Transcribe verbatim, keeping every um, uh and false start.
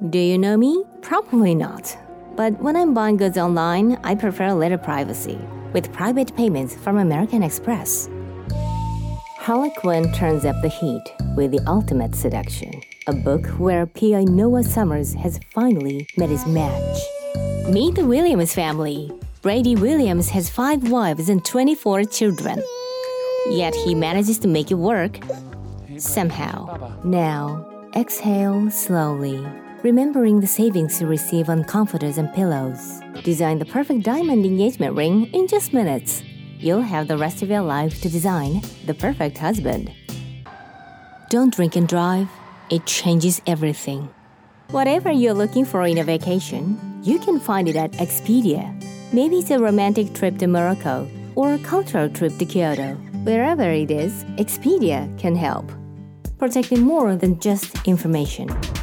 Do you know me? Probably not. But when I'm buying goods online, I prefer a little privacy with private payments from American Express. Harlequin turns up the heat with The Ultimate Seduction, a book where P I Noah Summers has finally met his match. Meet the Williams family. Brady Williams has five wives and twenty-four children. Yet he manages to make it work somehow. Now, exhale slowly, remembering the savings you receive on comforters and pillows. Design the perfect diamond engagement ring in just minutes. You'll have the rest of your life to design the perfect husband. Don't drink and drive. It changes everything. Whatever you're looking for in a vacation, you can find it at Expedia. Maybe it's a romantic trip to Morocco or a cultural trip to Kyoto. Wherever it is, Expedia can help. Protecting more than just information.